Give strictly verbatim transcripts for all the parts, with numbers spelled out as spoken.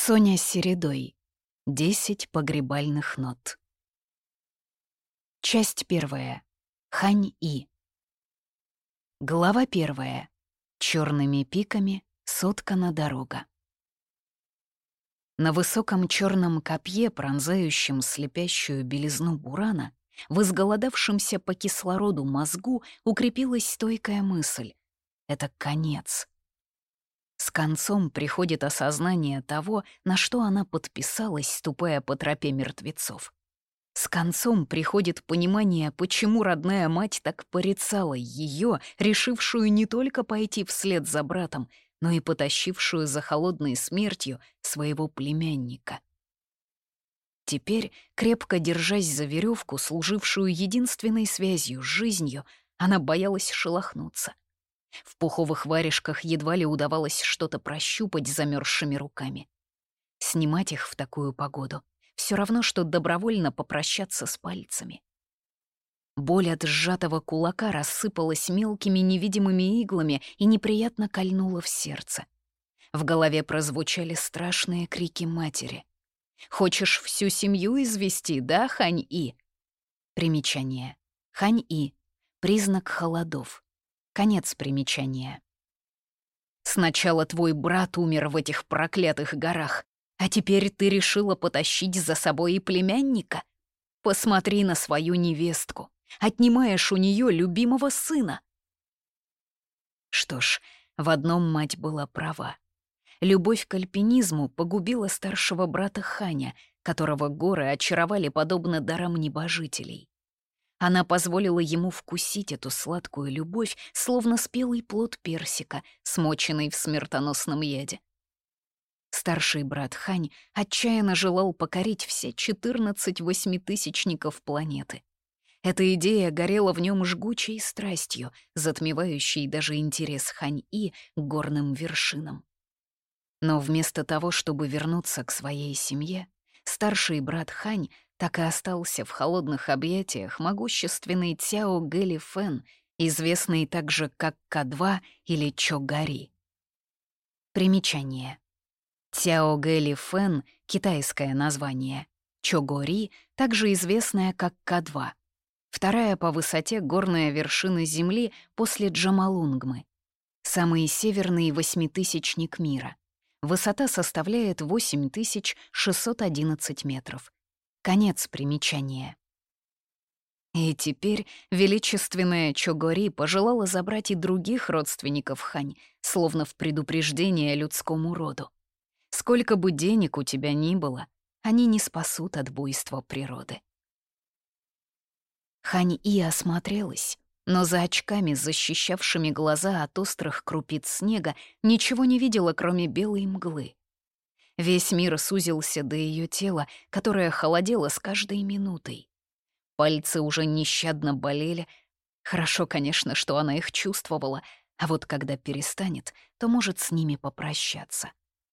Соня Середой. Десять погребальных нот. Часть первая. Хань-И. Глава первая. Черными пиками соткана дорога. На высоком черном копье, пронзающем слепящую белизну бурана, в изголодавшемся по кислороду мозгу укрепилась стойкая мысль — это конец. С концом приходит осознание того, на что она подписалась, ступая по тропе мертвецов. С концом приходит понимание, почему родная мать так порицала ее, решившую не только пойти вслед за братом, но и потащившую за холодной смертью своего племянника. Теперь, крепко держась за веревку, служившую единственной связью с жизнью, она боялась шелохнуться. В пуховых варежках едва ли удавалось что-то прощупать замерзшими руками. Снимать их в такую погоду — все равно, что добровольно попрощаться с пальцами. Боль от сжатого кулака рассыпалась мелкими невидимыми иглами и неприятно кольнула в сердце. В голове прозвучали страшные крики матери. «Хочешь всю семью извести, да, Хань-И?» Примечание. Хань-И — признак холодов. Конец примечания. «Сначала твой брат умер в этих проклятых горах, а теперь ты решила потащить за собой и племянника? Посмотри на свою невестку. Отнимаешь у нее любимого сына». Что ж, в одном мать была права. Любовь к альпинизму погубила старшего брата Ханя, которого горы очаровали подобно дарам небожителей. Она позволила ему вкусить эту сладкую любовь, словно спелый плод персика, смоченный в смертоносном яде. Старший брат Хань отчаянно желал покорить все четырнадцать восьмитысячников планеты. Эта идея горела в нем жгучей страстью, затмевающей даже интерес Хань-И к горным вершинам. Но вместо того, чтобы вернуться к своей семье, старший брат Хань так и остался в холодных объятиях могущественной Цяо Гэли Фэн, известной также как Ка два или Чогари. Примечание. Цяо Гэли Фэн — китайское название, Чогори — также известная как Ка два, вторая по высоте горная вершина Земли после Джомолунгмы, самый северный восьмитысячник мира. Высота составляет восемь тысяч шестьсот одиннадцать метров. Конец примечания. И теперь величественная Чогори пожелала забрать и других родственников Хань, словно в предупреждение людскому роду. Сколько бы денег у тебя ни было, они не спасут от буйства природы. Хань-И осмотрелась, но за очками, защищавшими глаза от острых крупиц снега, ничего не видела, кроме белой мглы. Весь мир сузился до ее тела, которое холодело с каждой минутой. Пальцы уже нещадно болели. Хорошо, конечно, что она их чувствовала, а вот когда перестанет, то может с ними попрощаться.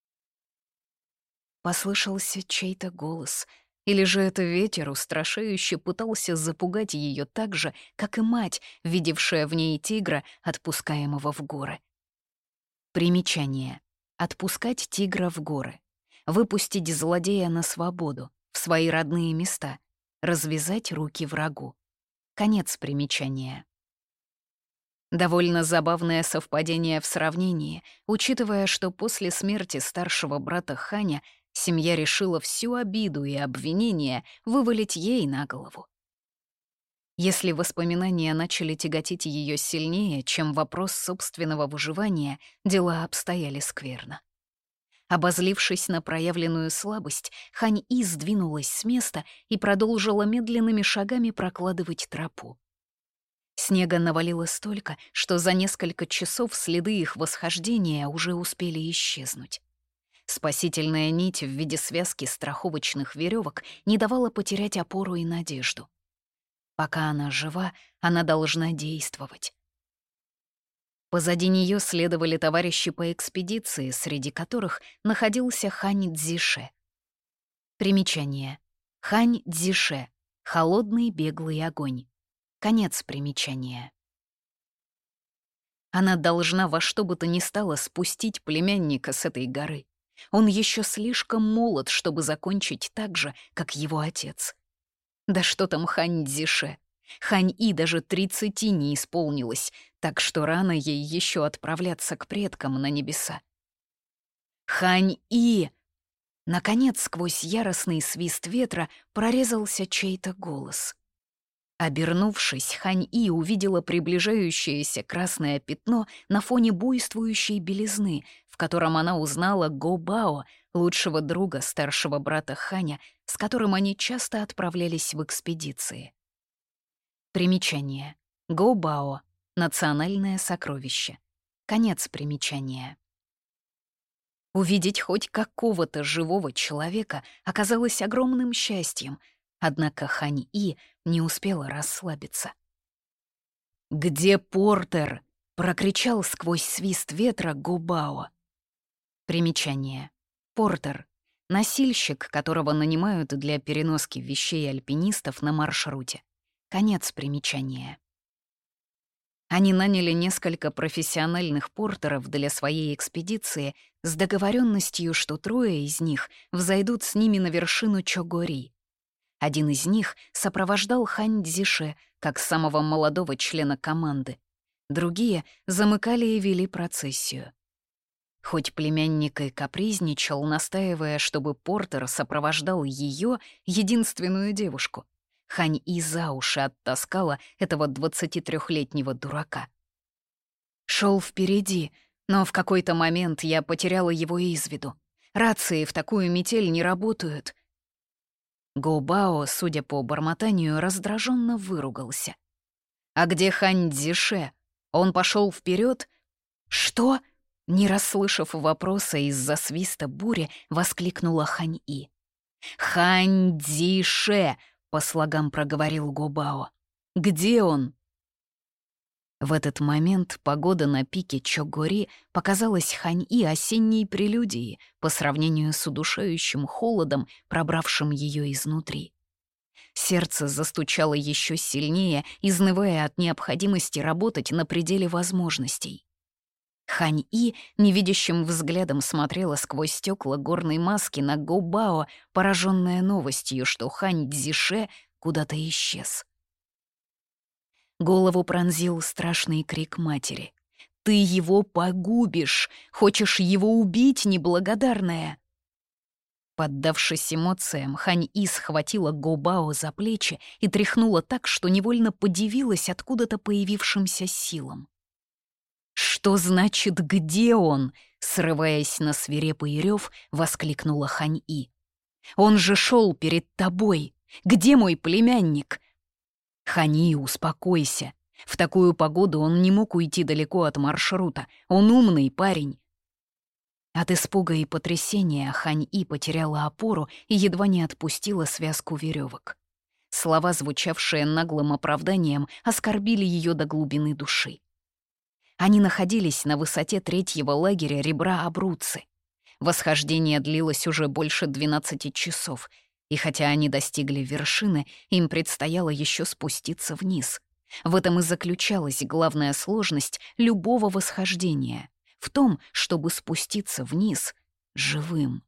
Послышался чей-то голос, или же это ветер устрашающе пытался запугать ее так же, как и мать, видевшая в ней тигра, отпускаемого в горы. Примечание. Отпускать тигра в горы. Выпустить злодея на свободу, в свои родные места, развязать руки врагу. Конец примечания. Довольно забавное совпадение в сравнении, учитывая, что после смерти старшего брата Ханя семья решила всю обиду и обвинения вывалить ей на голову. Если воспоминания начали тяготить ее сильнее, чем вопрос собственного выживания, дела обстояли скверно. Обозлившись на проявленную слабость, Хань-И сдвинулась с места и продолжила медленными шагами прокладывать тропу. Снега навалило столько, что за несколько часов следы их восхождения уже успели исчезнуть. Спасительная нить в виде связки страховочных веревок не давала потерять опору и надежду. Пока она жива, она должна действовать. Позади нее следовали товарищи по экспедиции, среди которых находился Хань Цзише. Примечание. Хань Цзише — холодный беглый огонь. Конец примечания. Она должна во что бы то ни стало спустить племянника с этой горы. Он еще слишком молод, чтобы закончить так же, как его отец. Да что там Хань Цзише? Хань-И даже тридцати не исполнилось, так что рано ей еще отправляться к предкам на небеса. «Хань-И!» Наконец, сквозь яростный свист ветра прорезался чей-то голос. Обернувшись, Хань-И увидела приближающееся красное пятно на фоне буйствующей белизны, в котором она узнала Го-Бао, лучшего друга старшего брата Ханя, с которым они часто отправлялись в экспедиции. Примечание. Го-Бао — национальное сокровище. Конец примечания. Увидеть хоть какого-то живого человека оказалось огромным счастьем, однако Хань-И не успела расслабиться. «Где Портер?» — прокричал сквозь свист ветра Го-Бао. Примечание. Портер — носильщик, которого нанимают для переноски вещей альпинистов на маршруте. Конец примечания. Они наняли несколько профессиональных портеров для своей экспедиции с договоренностью, что трое из них взойдут с ними на вершину Чогори. Один из них сопровождал Хань Цзише как самого молодого члена команды. Другие замыкали и вели процессию. Хоть племянник и капризничал, настаивая, чтобы портер сопровождал ее, единственную девушку, Хань-И за уши оттаскала этого двадцатитрёхлетнего дурака. Шел впереди, но в какой-то момент я потеряла его из виду. Рации в такую метель не работают. Го-Бао, судя по бормотанию, раздраженно выругался. «А где Хань Цзише? Он пошел вперед? Что?» Не расслышав вопроса из-за свиста бури, воскликнула Хань-И. «Хань Цзише!» — по слогам проговорил Го-Бао. «Где он?» В этот момент погода на пике Чогори показалась Хань-И осенней прелюдией по сравнению с удушающим холодом, пробравшим ее изнутри. Сердце застучало еще сильнее, изнывая от необходимости работать на пределе возможностей. Хань-И невидящим взглядом смотрела сквозь стекла горной маски на Го-Бао, пораженная новостью, что Хань Цзише куда-то исчез. Голову пронзил страшный крик матери. «Ты его погубишь! Хочешь его убить, неблагодарная!» Поддавшись эмоциям, Хань-И схватила Го-Бао за плечи и тряхнула так, что невольно подивилась откуда-то появившимся силам. «Что значит, где он?» — срываясь на свирепый рев, воскликнула Хань-И. «Он же шел перед тобой! Где мой племянник?» «Хань-И, успокойся. В такую погоду он не мог уйти далеко от маршрута. Он умный парень». От испуга и потрясения Хань-И потеряла опору и едва не отпустила связку веревок. Слова, звучавшие наглым оправданием, оскорбили ее до глубины души. Они находились на высоте третьего лагеря ребра Абруцци. Восхождение длилось уже больше двенадцати часов, и хотя они достигли вершины, им предстояло еще спуститься вниз. В этом и заключалась главная сложность любого восхождения — в том, чтобы спуститься вниз живым.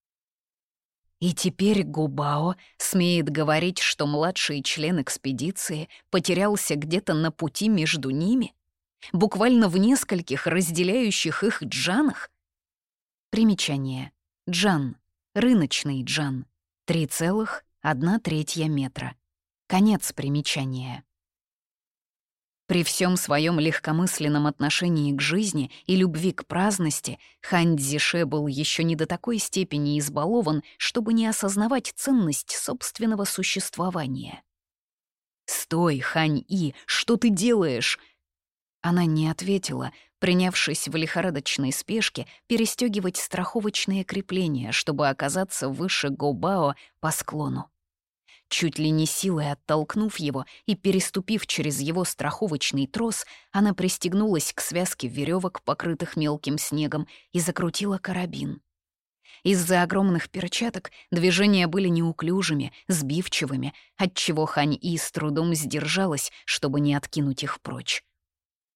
И теперь Го-Бао смеет говорить, что младший член экспедиции потерялся где-то на пути между ними? Буквально в нескольких разделяющих их джанах? Примечание. Джан. Рыночный джан. три целых одна третья метра. Конец примечания. При всем своем легкомысленном отношении к жизни и любви к праздности Хань Цзише был еще не до такой степени избалован, чтобы не осознавать ценность собственного существования. «Стой, Хань-И, что ты делаешь?» Она не ответила, принявшись в лихорадочной спешке перестегивать страховочные крепления, чтобы оказаться выше Го-Бао по склону. Чуть ли не силой оттолкнув его и переступив через его страховочный трос, она пристегнулась к связке веревок, покрытых мелким снегом, и закрутила карабин. Из-за огромных перчаток движения были неуклюжими, сбивчивыми, отчего Хань-И с трудом сдержалась, чтобы не откинуть их прочь.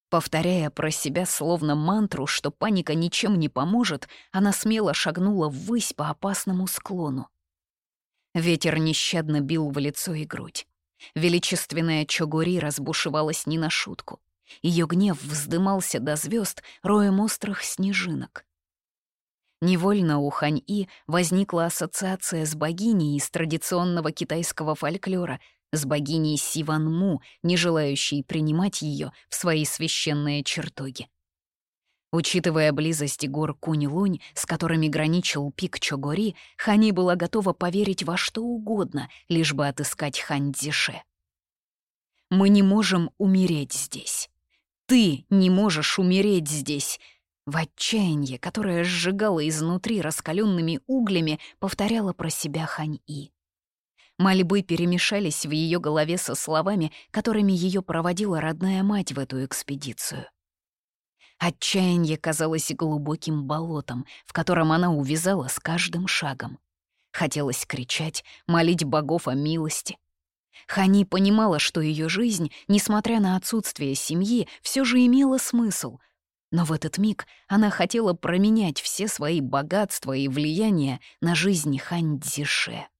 Повторяя про себя словно мантру, что паника ничем не поможет, она смело шагнула ввысь по опасному склону. Ветер нещадно бил в лицо и грудь. Величественная Чогори разбушевалась не на шутку. Ее гнев вздымался до звезд роем острых снежинок. Невольно у Хань-И возникла ассоциация с богиней из традиционного китайского фольклора, с богиней Сиванму, не желающей принимать ее в свои священные чертоги. Учитывая близость гор Кунь-Лунь, с которыми граничил пик Чогори, Хани была готова поверить во что угодно, лишь бы отыскать Хань-Дзише. «Мы не можем умереть здесь. Ты не можешь умереть здесь!» В отчаянии, которое сжигало изнутри раскаленными углями, повторяла про себя Хань-И. Мольбы перемешались в ее голове со словами, которыми ее проводила родная мать в эту экспедицию. Отчаяние казалось глубоким болотом, в котором она увязала с каждым шагом. Хотелось кричать, молить богов о милости. Хани понимала, что ее жизнь, несмотря на отсутствие семьи, все же имела смысл. Но в этот миг она хотела променять все свои богатства и влияния на жизнь Хань-Дзише.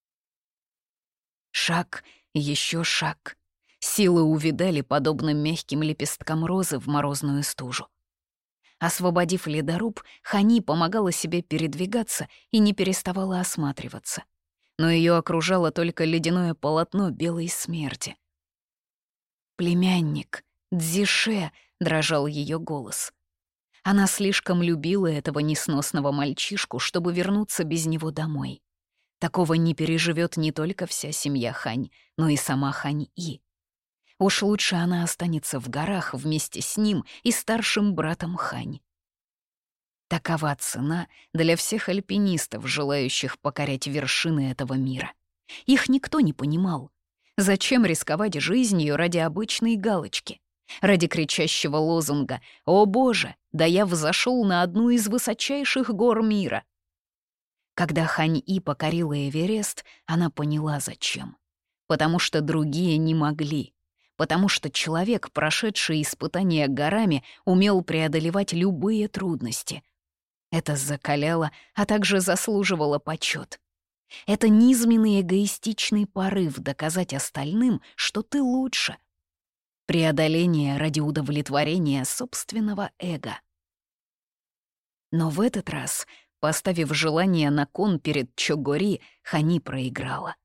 Шаг, еще шаг. Силы увидали, подобно мягким лепесткам розы в морозную стужу. Освободив ледоруб, Хани помогала себе передвигаться и не переставала осматриваться. Но ее окружало только ледяное полотно белой смерти. «Племянник, Дзише!» — дрожал ее голос. Она слишком любила этого несносного мальчишку, чтобы вернуться без него домой. Такого не переживет не только вся семья Хань, но и сама Хань-И. Уж лучше она останется в горах вместе с ним и старшим братом Хань. Такова цена для всех альпинистов, желающих покорять вершины этого мира. Их никто не понимал. Зачем рисковать жизнью ради обычной галочки? Ради кричащего лозунга «О боже, да я взошел на одну из высочайших гор мира!» Когда Хань-И покорила Эверест, она поняла, зачем. Потому что другие не могли. Потому что человек, прошедший испытания горами, умел преодолевать любые трудности. Это закаляло, а также заслуживало почет. Это низменный эгоистичный порыв доказать остальным, что ты лучше. Преодоление ради удовлетворения собственного эго. Но в этот раз, поставив желание на кон перед Чогори, Хани проиграла.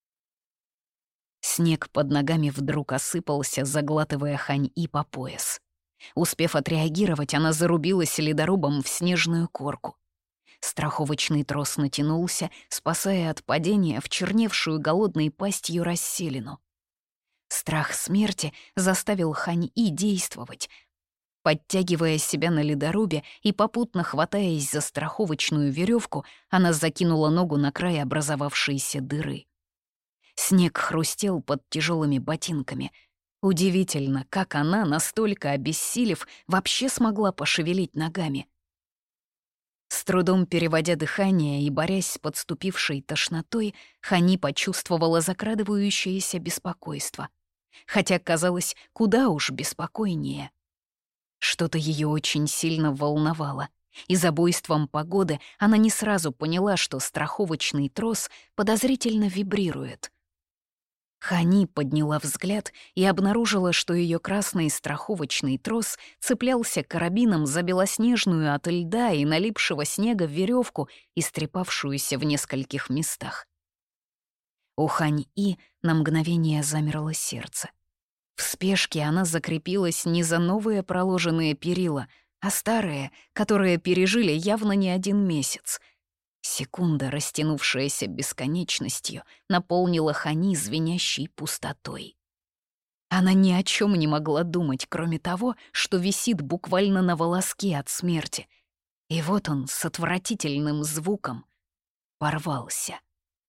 Снег под ногами вдруг осыпался, заглатывая Хань-И по пояс. Успев отреагировать, она зарубилась ледорубом в снежную корку. Страховочный трос натянулся, спасая от падения в черневшую голодной пастью расселину. Страх смерти заставил Хань-И действовать. Подтягивая себя на ледорубе и попутно хватаясь за страховочную веревку, она закинула ногу на край образовавшейся дыры. Снег хрустел под тяжелыми ботинками. Удивительно, как она, настолько обессилев, вообще смогла пошевелить ногами. С трудом переводя дыхание и борясь с подступившей тошнотой, Хани почувствовала закрадывающееся беспокойство. Хотя казалось, куда уж беспокойнее. Что-то ее очень сильно волновало, и за буйством погоды она не сразу поняла, что страховочный трос подозрительно вибрирует. Хани подняла взгляд и обнаружила, что ее красный страховочный трос цеплялся карабином за белоснежную от льда и налипшего снега веревку, истрепавшуюся в нескольких местах. У Хань-И на мгновение замерло сердце. В спешке она закрепилась не за новые проложенные перила, а старые, которые пережили явно не один месяц. Секунда, растянувшаяся бесконечностью, наполнила Хани звенящей пустотой. Она ни о чем не могла думать, кроме того, что висит буквально на волоске от смерти. И вот он с отвратительным звуком порвался.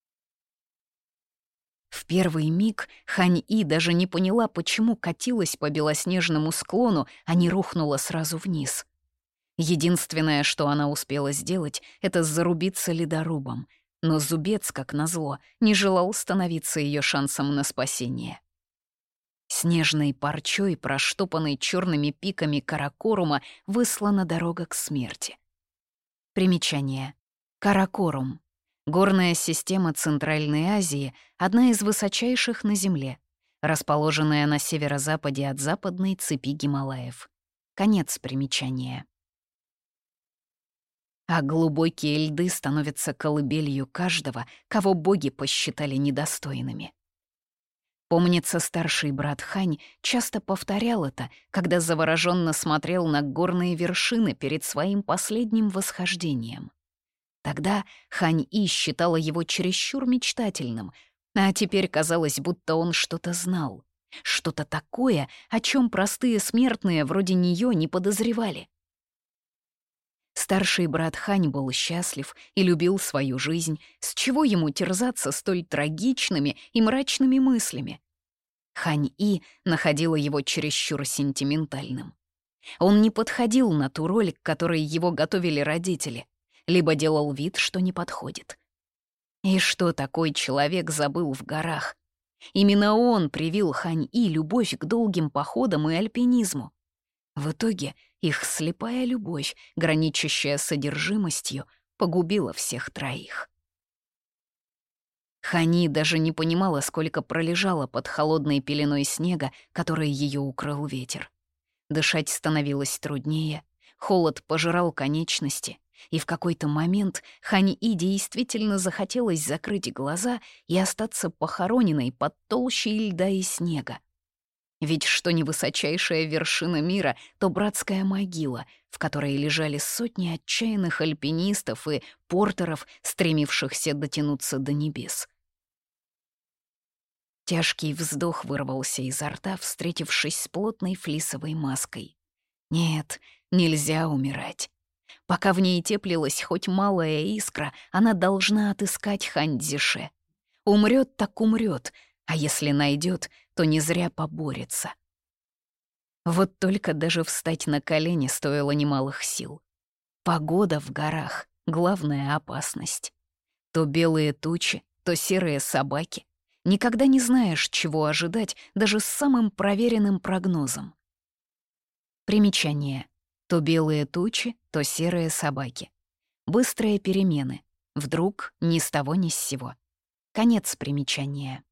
В первый миг Хань-И даже не поняла, почему катилась по белоснежному склону, а не рухнула сразу вниз. Единственное, что она успела сделать, это зарубиться ледорубом, но зубец, как назло, не желал становиться ее шансом на спасение. Снежной парчой, проштопанной черными пиками Каракорума, выслана дорога к смерти. Примечание. Каракорум. Горная система Центральной Азии, одна из высочайших на Земле, расположенная на северо-западе от западной цепи Гималаев. Конец примечания. А глубокие льды становятся колыбелью каждого, кого боги посчитали недостойными. Помнится, старший брат Хань часто повторял это, когда завороженно смотрел на горные вершины перед своим последним восхождением. Тогда Хань-И считала его чересчур мечтательным, а теперь казалось, будто он что-то знал, что-то такое, о чем простые смертные вроде нее не подозревали. Старший брат Хань был счастлив и любил свою жизнь, с чего ему терзаться столь трагичными и мрачными мыслями. Хань-И находила его чересчур сентиментальным. Он не подходил на ту роль, к которой его готовили родители, либо делал вид, что не подходит. И что такой человек забыл в горах? Именно он привил Хань-И любовь к долгим походам и альпинизму. В итоге их слепая любовь, граничащая с одержимостью, погубила всех троих. Хани даже не понимала, сколько пролежала под холодной пеленой снега, которой ее укрыл ветер. Дышать становилось труднее, холод пожирал конечности, и в какой-то момент Хани-И действительно захотелось закрыть глаза и остаться похороненной под толщей льда и снега. Ведь что не высочайшая вершина мира, то братская могила, в которой лежали сотни отчаянных альпинистов и портеров, стремившихся дотянуться до небес. Тяжкий вздох вырвался изо рта, встретившись с плотной флисовой маской. Нет, нельзя умирать. Пока в ней теплилась хоть малая искра, она должна отыскать Хань Цзише. Умрет так умрет, а если найдет, то не зря поборется. Вот только даже встать на колени стоило немалых сил. Погода в горах — главная опасность. То белые тучи, то серые собаки. Никогда не знаешь, чего ожидать даже с самым проверенным прогнозом. Примечание. То белые тучи, то серые собаки. Быстрые перемены. Вдруг ни с того ни с сего. Конец примечания.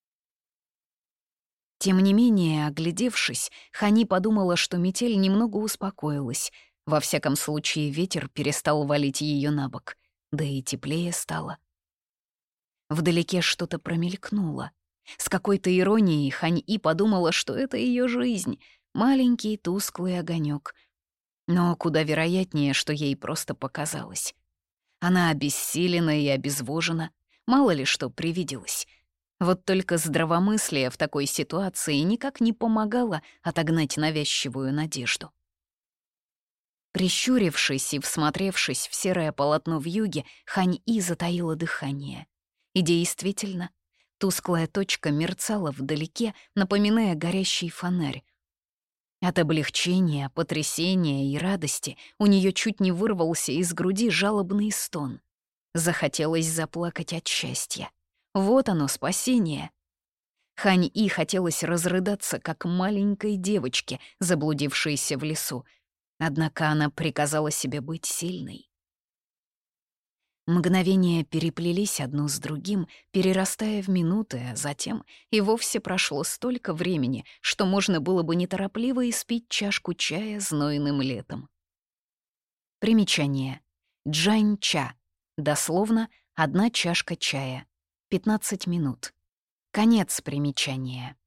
Тем не менее, оглядевшись, Хани подумала, что метель немного успокоилась. Во всяком случае, ветер перестал валить ее на бок, да и теплее стало. Вдалеке что-то промелькнуло. С какой-то иронией Хань-И подумала, что это ее жизнь, маленький тусклый огонек. Но куда вероятнее, что ей просто показалось. Она обессилена и обезвожена, мало ли что привиделось. Вот только здравомыслие в такой ситуации никак не помогало отогнать навязчивую надежду. Прищурившись и всмотревшись в серое полотно вьюги, Хань-И затаила дыхание. И действительно, тусклая точка мерцала вдалеке, напоминая горящий фонарь. От облегчения, потрясения и радости у нее чуть не вырвался из груди жалобный стон. Захотелось заплакать от счастья. Вот оно, спасение. Хань-И хотелось разрыдаться, как маленькой девочке, заблудившейся в лесу. Однако она приказала себе быть сильной. Мгновения переплелись одно с другим, перерастая в минуты, а затем и вовсе прошло столько времени, что можно было бы неторопливо испить чашку чая знойным летом. Примечание. Джань-ча. Дословно «одна чашка чая». пятнадцать минут. Конец примечания.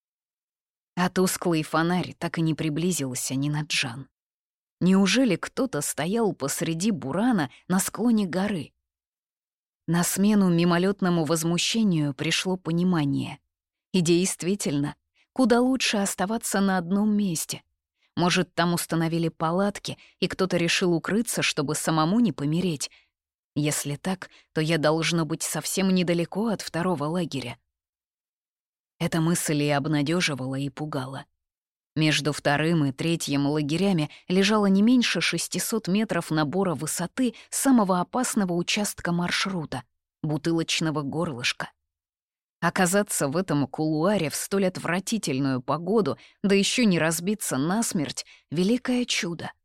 А тусклый фонарь так и не приблизился ни на Джан. Неужели кто-то стоял посреди бурана на склоне горы? На смену мимолетному возмущению пришло понимание. И действительно, куда лучше оставаться на одном месте. Может, там установили палатки, и кто-то решил укрыться, чтобы самому не помереть. Если так, то я должно быть совсем недалеко от второго лагеря. Эта мысль и обнадеживала, и пугала. Между вторым и третьим лагерями лежало не меньше шестисот метров набора высоты самого опасного участка маршрута — бутылочного горлышка. Оказаться в этом кулуаре в столь отвратительную погоду, да еще не разбиться насмерть — великое чудо.